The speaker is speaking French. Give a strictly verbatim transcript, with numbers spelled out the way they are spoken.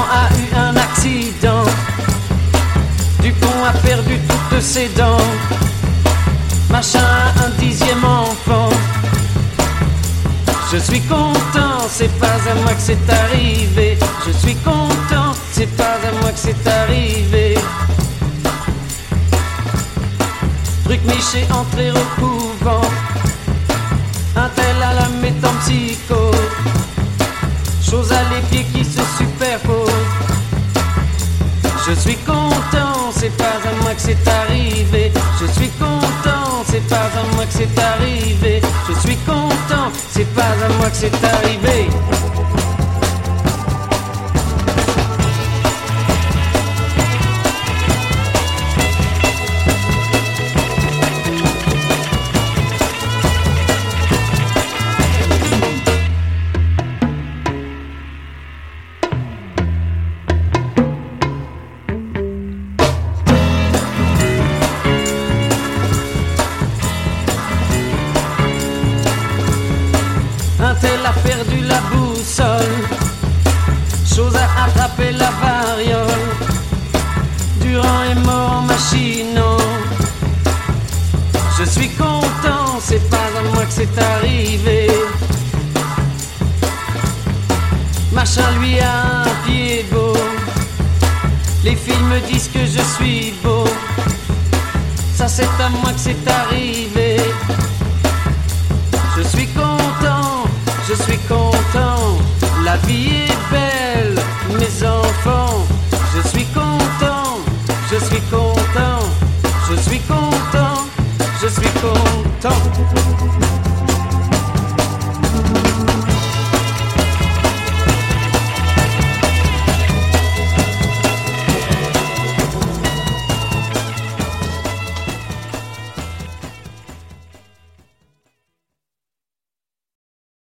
a eu un accident. Dupont a perdu toutes ses dents. Machin a un dixième enfant. Je suis content, c'est pas à moi que c'est arrivé. Je suis content, c'est pas à moi que c'est arrivé. Truc Miché entrer au couvent. Un tel à la métempsychose. Chose à les pieds qui se superposent. Je suis content, c'est pas à moi que c'est arrivé. Je suis content, c'est pas à moi que c'est arrivé. Je suis content, c'est pas à moi que c'est arrivé. Elle a perdu la boussole, chose à attraper la variole. Durand est mort en machinant. Je suis content, c'est pas à moi que c'est arrivé. Machin lui a un pied beau. Les filles me disent que je suis beau. Ça c'est à moi que c'est arrivé. Je suis content, je suis content, la vie est belle.